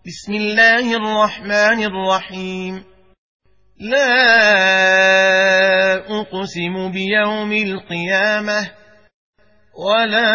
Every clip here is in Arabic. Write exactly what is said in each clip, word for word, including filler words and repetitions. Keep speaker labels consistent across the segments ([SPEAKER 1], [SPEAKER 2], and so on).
[SPEAKER 1] بسم الله الرحمن الرحيم. لا أقسم بيوم القيامة ولا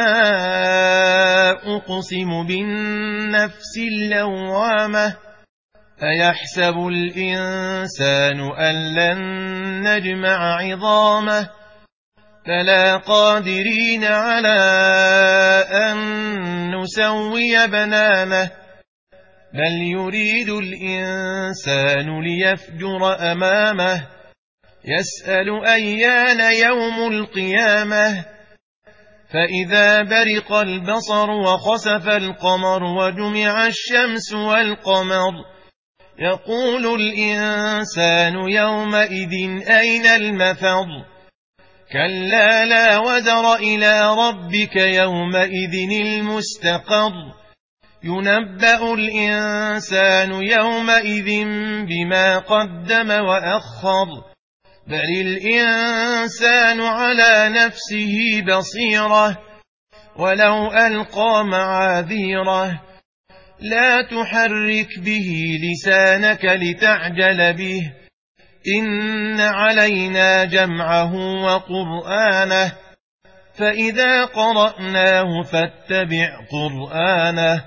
[SPEAKER 1] أقسم بالنفس اللوامة أيحسب الإنسان أن لن نجمع عظامه فلا قادرين على أن نسوي بنانه بل يريد الإنسان ليفجر أمامه يسأل أيان يوم القيامة فإذا برق البصر وخسف القمر وجمع الشمس والقمر يقول الإنسان يومئذ أين المفر كلا لا وزر إلى ربك يومئذ المستقر ينبأ الإنسان يومئذ بما قدم وأخر بل الإنسان على نفسه بصيرة ولو ألقى معاذيره لا تحرك به لسانك لتعجل به إن علينا جمعه وقرآنه فإذا قرأناه فاتبع قرآنه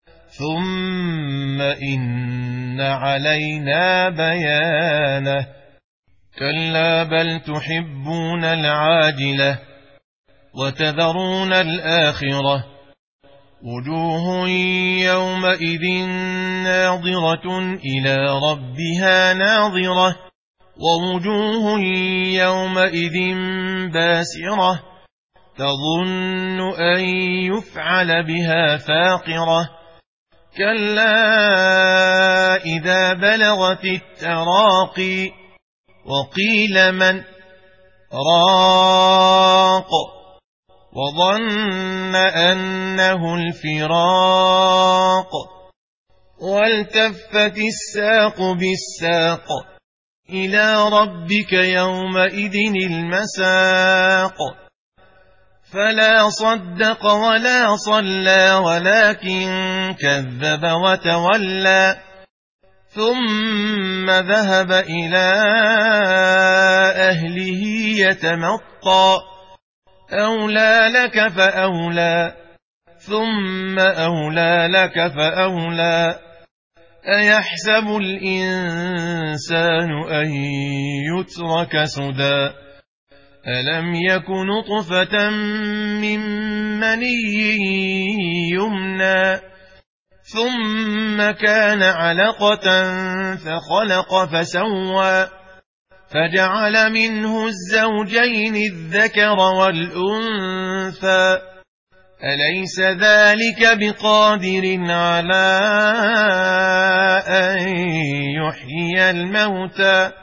[SPEAKER 1] ثم إن علينا بيانه كلا بل تحبون العاجلة وتذرون الآخرة وجوه يومئذ ناظرة إلى ربها ناظرة ووجوه يومئذ باسرة تظن أن يفعل بها فاقرة كلا إذا بلغت التراقي وقيل من راق وظن أنه الفراق والتفت الساق بالساق إلى ربك يومئذ المساق فلا صدق ولا صلى ولكن كذب وتولى ثم ذهب إلى أهله يتمطى أولى لك فأولى ثم أولى لك فأولى أيحسب الإنسان أن يترك سدى ألم يك نطفة من مني يمنى ثم كان علقة فخلق فسوى فجعل منه الزوجين الذكر والأنثى أليس ذلك بقادر على أن يحيي الموتى